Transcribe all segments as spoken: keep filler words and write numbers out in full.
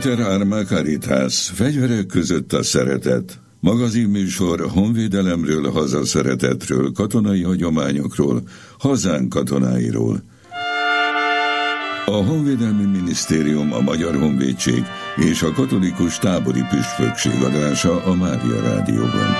Inter Arma Caritas, fegyverek között a szeretet. Magazinműsor honvédelemről, hazaszeretetről, katonai hagyományokról, hazánk katonáiról. A Honvédelmi Minisztérium, a Magyar Honvédség és a Katolikus Tábori Püspökség adása a Mária Rádióban.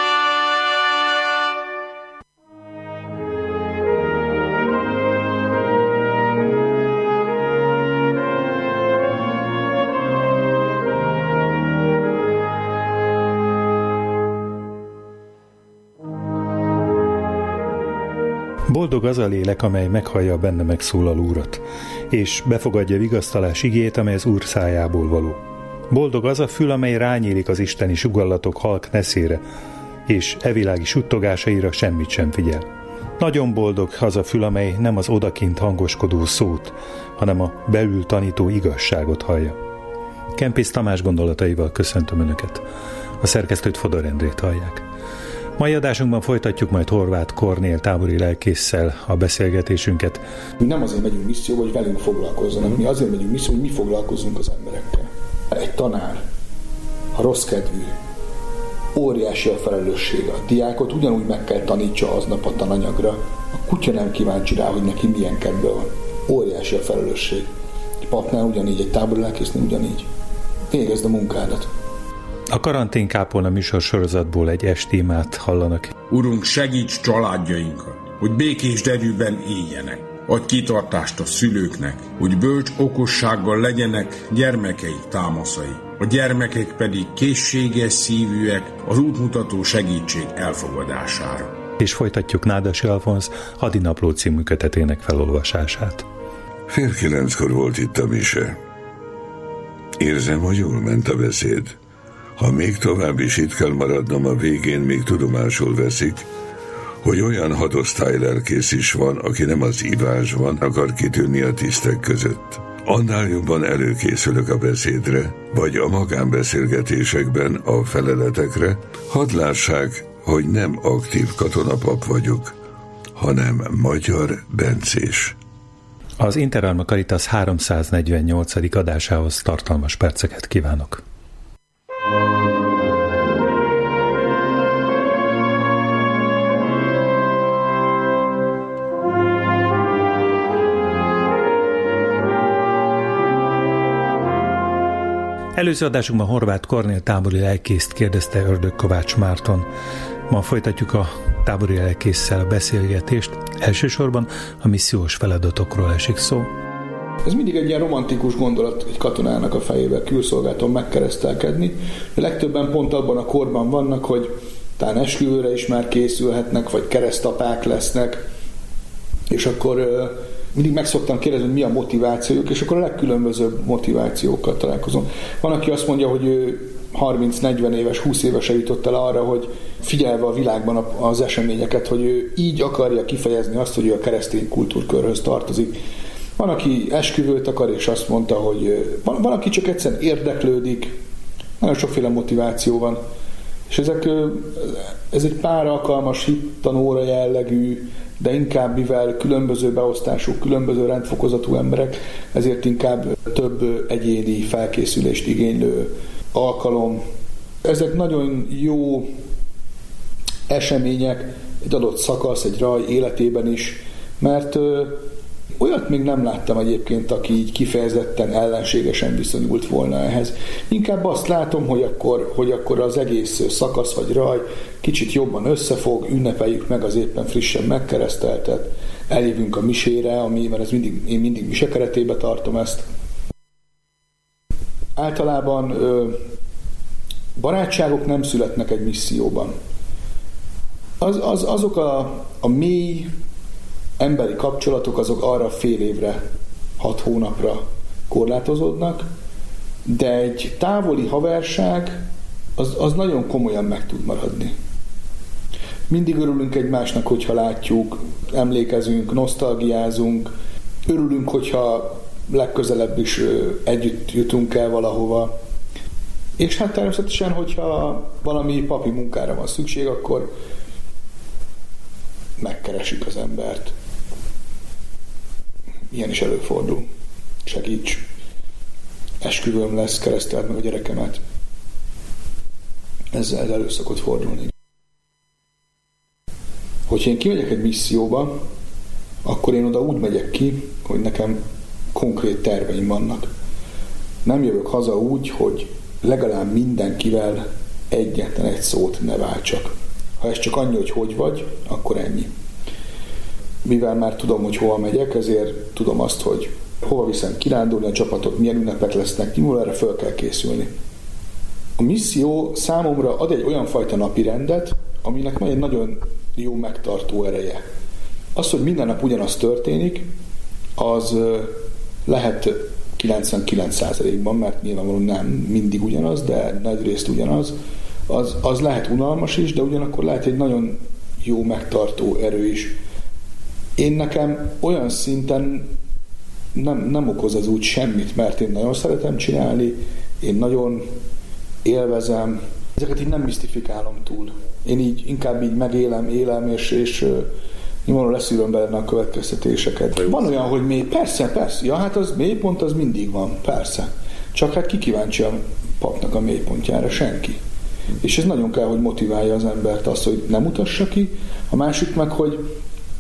Boldog az a lélek, amely meghallja a benne megszólaló Urat, és befogadja vigasztalás igét, amely az Úr szájából való. Boldog az a fül, amely rányílik az isteni sugallatok halk neszére, és evilági suttogásaira semmit sem figyel. Nagyon boldog az a fül, amely nem az odakint hangoskodó szót, hanem a belül tanító igazságot hallja. Kempész Tamás gondolataival köszöntöm Önöket. A szerkesztőt Fodor Endrét hallják. Mai adásunkban folytatjuk majd Horváth Kornél tábori lelkésszel a beszélgetésünket. Mi nem azért megyünk misszióba, hogy velünk foglalkozzanak, mi azért megyünk misszióba, hogy mi foglalkozunk az emberekkel. Egy tanár, ha rossz kedvű, óriási a felelőssége. A diákot ugyanúgy meg kell tanítsa aznap a tananyagra. A kutya nem kíváncsi rá, hogy neki milyen kedve van. Óriási a felelősség. Egy papnál ugyanígy, egy tábori lelkésznél ugyanígy. Végezd a munkádat. A karanténkápolna műsor sorozatból egy estémát hallanak. Urunk, segíts családjainkat, hogy békés derűben éljenek. Adj kitartást a szülőknek, hogy bölcs okossággal legyenek gyermekeik támaszai. A gyermekek pedig készséges szívűek az útmutató segítség elfogadására. És folytatjuk Nádasi Alfonz Hadinapló című kötetének felolvasását. Fél kilenckor volt itt a mise. Érzem, hogy jól ment a beszéd. Ha még tovább is itt kell maradnom, a végén még tudomásul veszik, hogy olyan hadosztály lelkész is van, aki nem az ivásban akar kitűnni a tisztek között. Annál jobban előkészülök a beszédre, vagy a magánbeszélgetésekben a feleletekre, hadd lássák, hogy nem aktív katonapap vagyok, hanem Magyar Bencés. Az Inter Arma Caritas háromszáznegyvennyolcadik adásához tartalmas perceket kívánok. Előző adásunkban Horváth Kornél tábori lelkészt kérdezte Ördög Kovács Márton. Ma folytatjuk a tábori lelkésszel a beszélgetést. Elsősorban a missziós feladatokról esik szó. Ez mindig egy ilyen romantikus gondolat egy katonának a fejével külszolgálaton megkeresztelkedni. A legtöbben pont abban a korban vannak, hogy talán esküvőre is már készülhetnek, vagy keresztapák lesznek, és akkor mindig meg szoktam kérdezni, hogy mi a motivációjuk, és akkor a legkülönbözőbb motivációkkal találkozom. Van, aki azt mondja, hogy ő harminc-negyven éves, húsz évesen jutott el arra, hogy figyelve a világban az eseményeket, hogy ő így akarja kifejezni azt, hogy ő a keresztény kultúrkörhöz tartozik. Van, aki esküvőt akar, és azt mondta, hogy van, van aki csak egyszerűen érdeklődik. Nagyon sokféle motiváció van. És ezek, ez egy pár alkalmas hittanóra jellegű, de inkább mivel különböző beosztású, különböző rendfokozatú emberek, ezért inkább több egyéni felkészülést igénylő alkalom. Ezek nagyon jó események egy adott szakasz, egy raj életében is, mert olyat még nem láttam egyébként, aki így kifejezetten ellenségesen viszonyult volna ehhez. Inkább azt látom, hogy akkor, hogy akkor az egész szakasz vagy raj kicsit jobban összefog, ünnepeljük meg az éppen frissen megkereszteltet, eljövünk a misére, ami, mert ez mindig, én mindig mise keretébe tartom ezt. Általában ö, barátságok nem születnek egy misszióban. Az, az, azok a, a mély emberi kapcsolatok azok arra fél évre, hat hónapra korlátozódnak, de egy távoli haverság az, az nagyon komolyan meg tud maradni. Mindig örülünk egymásnak, hogyha látjuk, emlékezünk, nosztalgiázunk, örülünk, hogyha legközelebb is együtt jutunk el valahova. És hát természetesen, hogyha valami papi munkára van szükség, akkor megkeresik az embert. Ilyen is előfordul. Segíts. esküvőm lesz, kereszteld meg a gyerekemet. Ez, ez elő szokott fordulni. Hogyha én kimegyek egy misszióba, akkor én oda úgy megyek ki, hogy nekem konkrét terveim vannak. Nem jövök haza úgy, hogy legalább mindenkivel egyetlen egy szót ne váltsak. Ha ez csak annyi, hogy hogy vagy, akkor ennyi. Mivel már tudom, hogy hova megyek, ezért tudom azt, hogy hova viszem kirándulni, a csapatok milyen ünnepek lesznek, nyilván erre föl kell készülni. A misszió számomra ad egy olyan fajta napirendet, aminek van egy nagyon jó megtartó ereje. Az, hogy minden nap ugyanaz történik, az lehet kilencvenkilenc százalékban, mert nyilvánvalóan nem mindig ugyanaz, de nagy részt ugyanaz, az, az lehet unalmas is, de ugyanakkor lehet egy nagyon jó megtartó erő is. Én nekem olyan szinten nem, nem okoz ez úgy semmit, mert én nagyon szeretem csinálni, én nagyon élvezem, ezeket így nem misztifikálom túl. Én így inkább így megélem, élem, és, és nyilvánvalóan leszűröm benne a következtetéseket. Van olyan, hogy mély, persze, persze, ja, hát az mélypont az mindig van, persze. Csak hát ki kíváncsi a papnak a mélypontjára? Senki. És ez nagyon kell, hogy motiválja az embert azt, hogy nem mutassa ki, a másik meg, hogy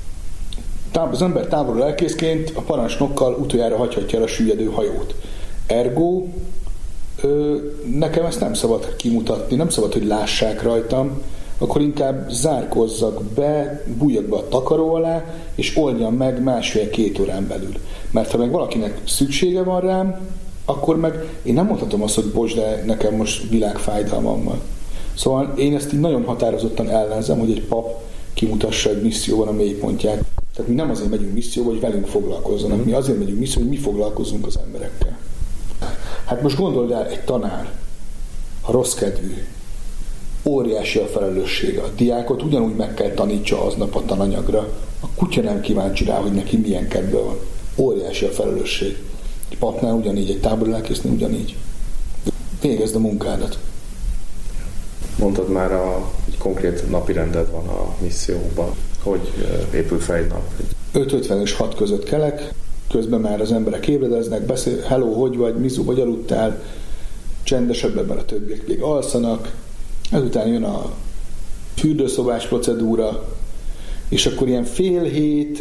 az ember távolról lelkészként a parancsnokkal utoljára hagyhatja el a süllyedő hajót. Ergo ö, nekem ezt nem szabad kimutatni, nem szabad, hogy lássák rajtam, akkor inkább zárkozzak be, bújjak be a takaró alá, és oldjam meg másfél-két órán belül. Mert ha meg valakinek szüksége van rám, akkor meg én nem mondhatom azt, hogy bocs, de nekem most világfájdalmam van. Szóval én ezt így nagyon határozottan ellenzem, hogy egy pap kimutassa egy misszióban a mélypontját. Tehát mi nem azért megyünk misszióba, hogy velünk foglalkozzanak, mi azért megyünk misszióba, hogy mi foglalkozunk az emberekkel. Hát most gondold el, egy tanár, ha rossz kedvű, óriási a felelőssége. A diákot ugyanúgy meg kell tanítsa aznap a tananyagra. A kutya nem kíváncsi rá, hogy neki milyen kedve van. Óriási a felelősség. Egy papnál ugyanígy, egy tábori lelkésznél ugyanígy. Végezd a munkádat. Mondtad már, a, egy konkrét napirended van a misszióban. Hogy épül fel egy nap? öt ötven és hat között kelek, közben már az emberek ébredeznek, beszél, hello, hogy vagy, mizu, vagy aludtál, csendesebben, mert a többiek még alszanak, ezután jön a fürdőszobás procedúra, és akkor ilyen fél hét,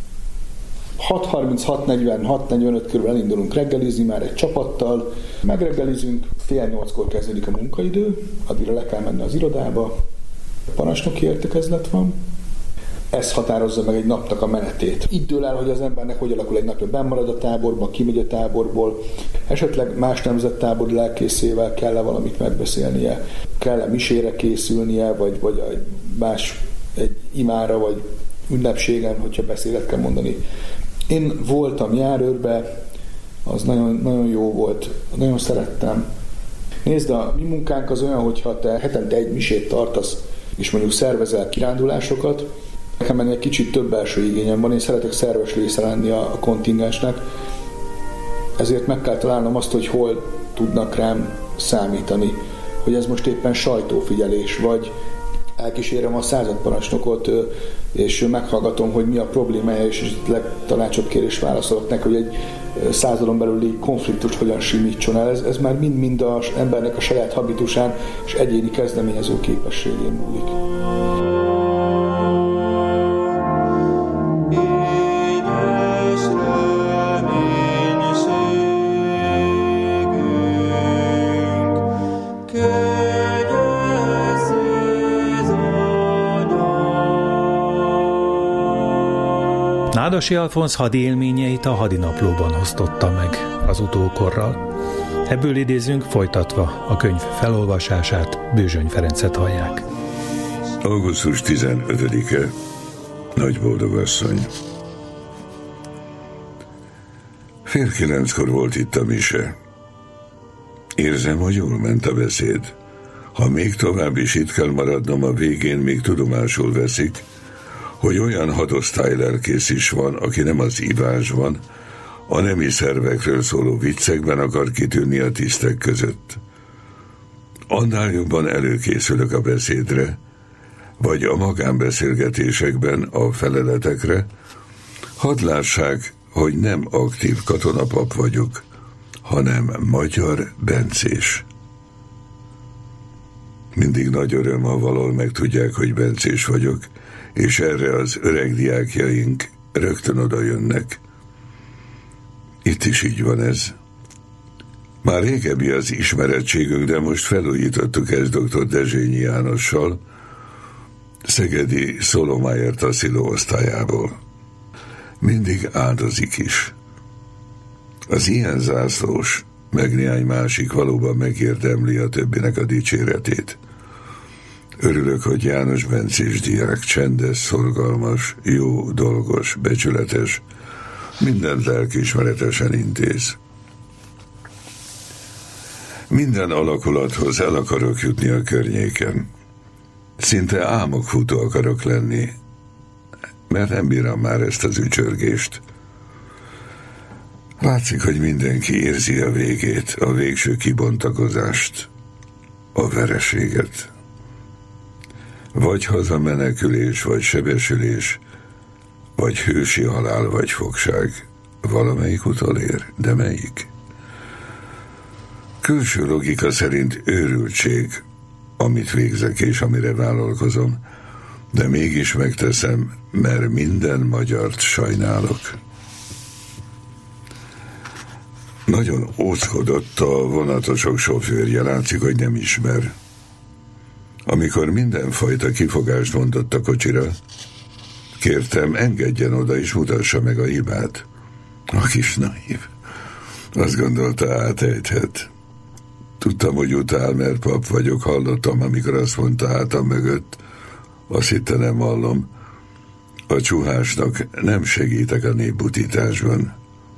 hat harminc, hat negyven, hat negyvenöt körül elindulunk reggelizni már egy csapattal, megreggelizünk, fél nyolckor kezdődik a munkaidő, addigra le kell menni az irodába, a parancsnoki értekezlet van, ez határozza meg egy napnak a menetét. Így dől el, hogy az embernek hogy alakul egy napja, benn marad a táborban, kimegy a táborból, esetleg más nemzettábori lelkészével kell-e valamit megbeszélnie, kell-e misére készülnie, vagy, vagy egy más egy imára, vagy ünnepségen, hogyha beszélet kell mondani. Én voltam járőrbe, az nagyon, nagyon jó volt, nagyon szerettem. Nézd, a mi munkánk az olyan, hogyha te hetente egy misét tartasz, és mondjuk szervezel kirándulásokat, nekem egy kicsit több belső igényem van, én szeretek szerves része lenni a, a kontingensnek, ezért meg kell találnom azt, hogy hol tudnak rám számítani, hogy ez most éppen sajtófigyelés, vagy elkísérem a századparancsnokot, és meghallgatom, hogy mi a problémája, és tanácsot kér és válaszolok neki, hogy egy századon belüli konfliktust hogyan simítson el. Ez, ez már mind-mind az embernek a saját habitusán és egyéni kezdeményező képességén múlik. Nádasi Alfonz hadi élményeit a Hadinaplóban osztotta meg az utókorral. Ebből idézünk, folytatva a könyv felolvasását, Bőzsöny Ferencet hallják. augusztus tizenötödike. Nagyboldogasszony. Fél kilenckor volt itt a mise. Érzem, hogy jól ment a beszéd. Ha még tovább is itt kell maradnom, a végén még tudomásul veszik, hogy olyan hadosztály lelkész is van, aki nem az ivásban, a nemi szervekről szóló viccekben akar kitűnni a tisztek között. Annál jobban előkészülök a beszédre, vagy a magánbeszélgetésekben a feleletekre, hadd lássák, hogy nem aktív katonapap vagyok. hanem Magyar Bencés. Mindig nagy öröm, ha valahol megtudják, hogy bencés vagyok, és erre az öreg diákjaink rögtön oda jönnek. Itt is így van ez. Már régebbi az ismerettségünk, de most felújítottuk ezt doktor Dezsényi Jánossal, szegedi Szolomájer Tassziló osztályából. Mindig áldozik is. Az ilyen zászlós, meg néhány másik valóban megérdemli a többinek a dicséretét. Örülök, hogy János bencés diák csendes, szorgalmas, jó, dolgos, becsületes, mindent lelkiismeretesen intéz. Minden alakulathoz el akarok jutni a környéken. Szinte álmokfutó akarok lenni, mert nem bírom már ezt az ücsörgést. Látszik, hogy mindenki érzi a végét, a végső kibontakozást, a vereséget. Vagy hazamenekülés, vagy sebesülés, vagy hősi halál, vagy fogság. Valamelyik utolér, de melyik? Külső logika szerint őrültség, amit végzek és amire vállalkozom, de mégis megteszem, mert minden magyart sajnálok. Nagyon óckodott a vonatosok sofőrje, látszik, hogy nem ismer. Amikor mindenfajta kifogást mondott a kocsira, kértem, engedjen oda és mutassa meg a hibát. A kis naív. Azt gondolta, átejthet. Tudtam, hogy utál, mert pap vagyok, hallottam, amikor azt mondta hátam mögött. Azt hitte, nem hallom. A csuhásnak nem segítek a népbutításban.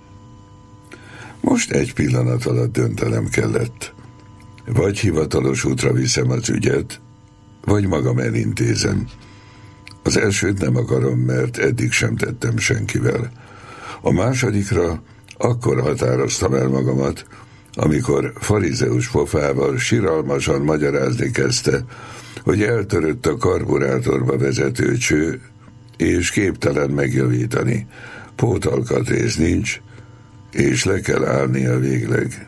Most egy pillanat alatt döntenem kellett. Vagy hivatalos útra viszem az ügyet, vagy magam elintézem. Az elsőt nem akarom, mert eddig sem tettem senkivel. A másodikra akkor határoztam el magamat, amikor farizeus pofával siralmasan magyarázni kezdte, hogy eltörött a karburátorba vezető cső, és képtelen megjavítani. Pótalkatrész nincs, és le kell állnia végleg.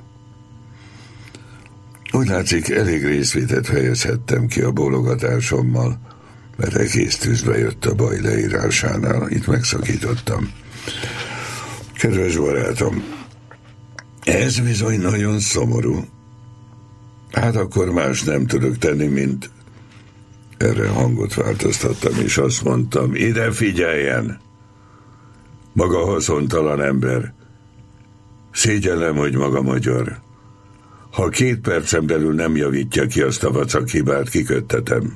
Úgy látszik, elég részvétet fejezhettem ki a bólogatásommal, mert egész tűzbe jött a baj leírásánál. Itt megszakítottam. Kedves barátom, ez bizony nagyon szomorú. Hát akkor más nem tudok tenni, mint... Erre hangot változtattam, és azt mondtam, ide figyeljen! Maga haszontalan ember. Szégyellem, hogy maga magyar. Ha két percen belül nem javítja ki azt a vacak hibát, kiköttetem.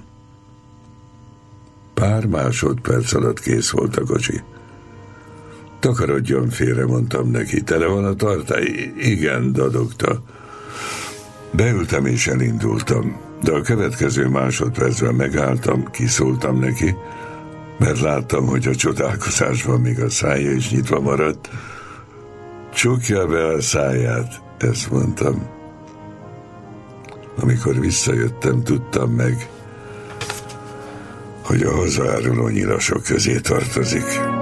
Pár másodperc alatt kész volt a kocsi. Takarodjon félre, mondtam neki. Tele van a tartály? Igen, dadogta. Beültem és elindultam, de a következő másodpercben megálltam, kiszóltam neki, mert láttam, hogy a csodálkozásban még a szája is nyitva maradt. Csukja be a száját, ezt mondtam. Amikor visszajöttem, tudtam meg, hogy a hozzááruló nyilasok közé tartozik.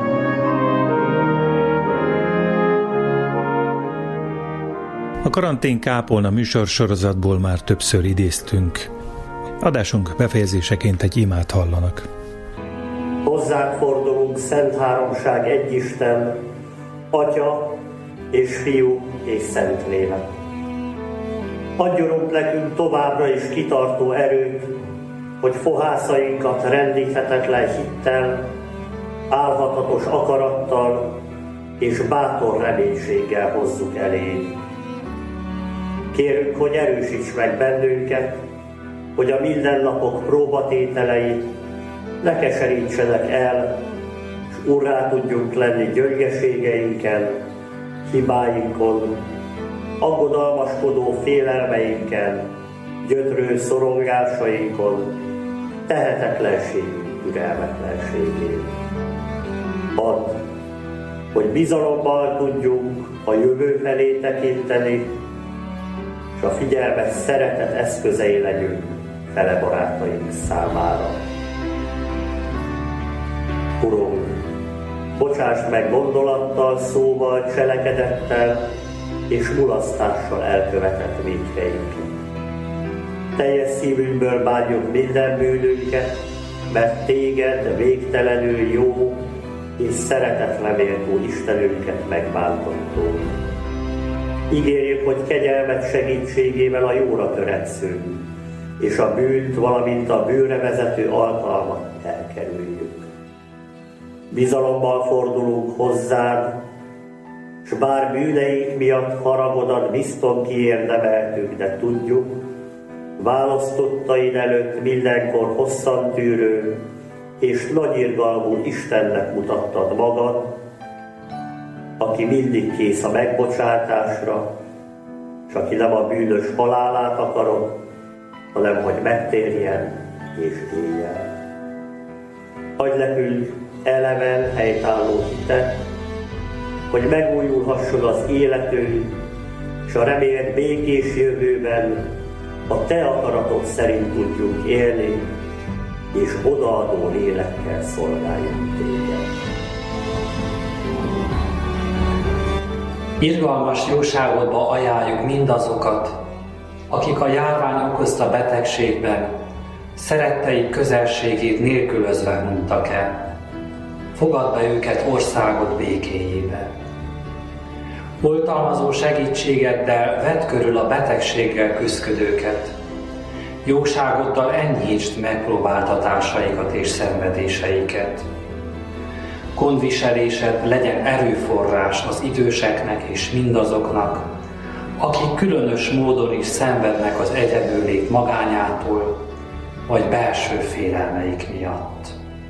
A karantén kápolna műsorsorozatból már többször idéztünk. Adásunk befejezéseként egy imát hallanak. Hozzánk fordulunk, Szent Háromság egyisten, Atya és Fiú és Szentlélek. Adjunk nekünk továbbra is kitartó erőt, hogy fohászainkat rendíthetetlen hittel, álhatatos akarattal és bátor reménységgel hozzuk elé. Kérünk, hogy erősíts meg bennünket, hogy a mindennapok próbatételeit ne keserítsenek el, és urrá tudjunk lenni gyöngeségeinken, hibáinkon, aggodalmaskodó félelmeinken, gyötrő szorongásainkon, tehetetlenségünk türelmetlenségén. Add, hogy bizalommal tudjunk a jövő felé tekinteni, és a figyelmes szeretet eszközei legyünk fele barátaink számára. Urunk, bocsáss meg gondolattal, szóval, cselekedettel, és mulasztással elkövetett vétkeinket. Teljes szívünkből bánjuk minden bűnünket, mert téged végtelenül jó és szeretetre méltó Istenünket megbántottunk. Ígérjük, hogy kegyelmet segítségével a jóra törekszünk, és a bűnt, valamint a bűnre vezető alkalmat elkerüljük. Bizalommal fordulunk hozzád, s bár bűneink miatt haragodat bizton kiérdemeltük, de tudjuk, választottaid előtt mindenkor hosszan tűrő és nagyirgalmú Istennek mutattad magad, aki mindig kész a megbocsátásra, s aki nem a bűnös halálát akarod, hanem hogy megtérjen és éljen. Adj nekünk eleven helytálló hitet, hogy megújulhasson az életünk, és a remélt békés jövőben a te akaratod szerint tudjunk élni, és odaadó lélekkel szolgáljunk téged. Irgalmas jóságodba ajánljuk mindazokat, akik a járvány okozta betegségben szeretteik közelségét nélkülözve hunytak el. Fogadd be őket országod békéjébe. Oltalmazó segítségeddel vedd körül a betegséggel küszködőket. Jóságoddal enyhítsd megpróbáltatásaikat és szenvedéseiket. Gondviselésed legyen erőforrás az időseknek és mindazoknak, akik különös módon is szenvednek az egyedüllét magányától, vagy belső félelmeik miatt.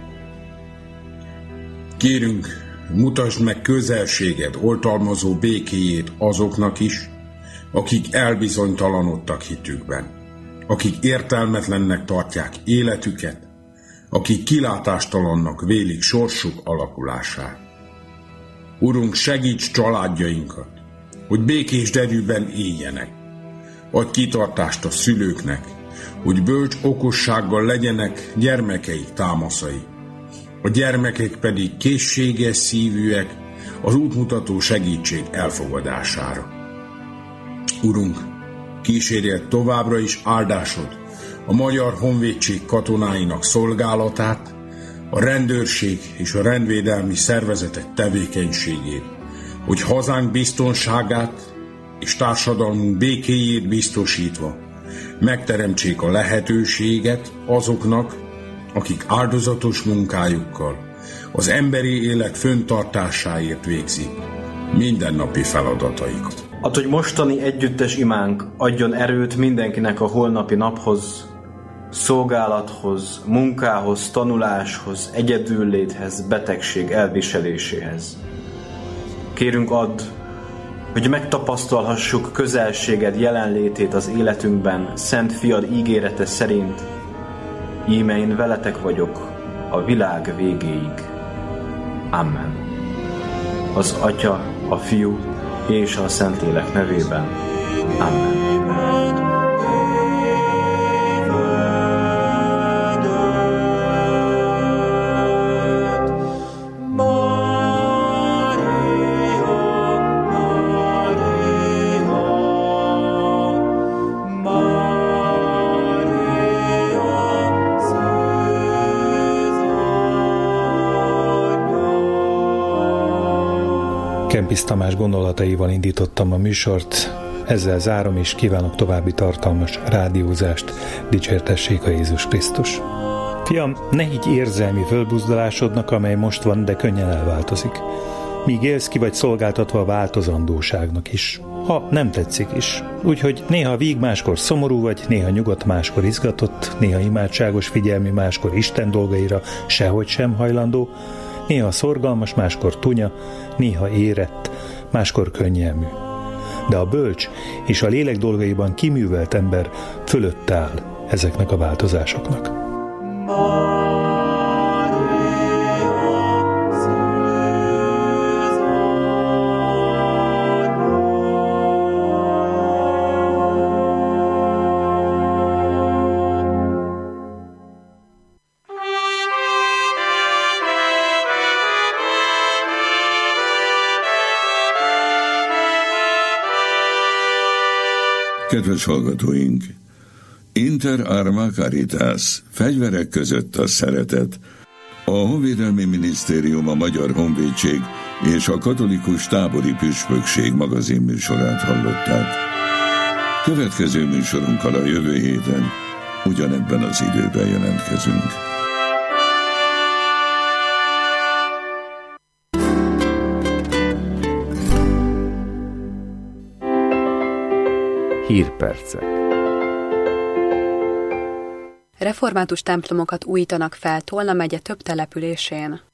Kérünk, mutasd meg közelséged, oltalmazó békéjét azoknak is, akik elbizonytalanodtak hitükben, akik értelmetlennek tartják életüket, akik kilátástalannak vélik sorsuk alakulását. Urunk, segíts családjainkat, hogy békés derűben éljenek. Adj kitartást a szülőknek, hogy bölcs okossággal legyenek gyermekeik támaszai. A gyermekek pedig készséges szívűek az útmutató segítség elfogadására. Urunk, kísérjed továbbra is áldásod a Magyar Honvédség katonáinak szolgálatát, a rendőrség és a rendvédelmi szervezetek tevékenységét, hogy hazánk biztonságát és társadalmunk békéjét biztosítva megteremtsék a lehetőséget azoknak, akik áldozatos munkájukkal az emberi élet fenntartásáért végzik mindennapi feladataikat. Add, hogy mostani együttes imánk adjon erőt mindenkinek a holnapi naphoz, szolgálathoz, munkához, tanuláshoz, egyedülléthez, betegség elviseléséhez. Kérünk, add, hogy megtapasztalhassuk közelséged jelenlétét az életünkben, Szent Fiad ígérete szerint, íme én veletek vagyok a világ végéig. Amen. Az Atya, a Fiú és a Szentlélek nevében. Amen. Kempis Tamás gondolataival indítottam a műsort, ezzel zárom, és kívánok további tartalmas rádiózást, dicsértessék a Jézus Krisztus. Fiam, ne higgy érzelmi fölbuzdulásodnak, amely most van, de könnyen elváltozik. Míg élsz, ki vagy szolgáltatva a változandóságnak is, ha nem tetszik is. Úgyhogy néha víg, máskor szomorú vagy, néha nyugodt, máskor izgatott, néha imádságos figyelmi, máskor Isten dolgaira sehogy sem hajlandó, néha szorgalmas, máskor tunya, néha érett, máskor könnyelmű. De a bölcs és a lélek dolgaiban kiművelt ember fölött áll ezeknek a változásoknak. Kedves hallgatóink! Inter arma caritas, fegyverek között a szeretet. A Honvédelmi Minisztérium, a Magyar Honvédség és a Katolikus Tábori Püspökség magazin műsorát hallották. Következő műsorunkkal a jövő héten ugyanebben az időben jelentkezünk. Hírpercek. Református templomokat újítanak fel Tolna megye több településén.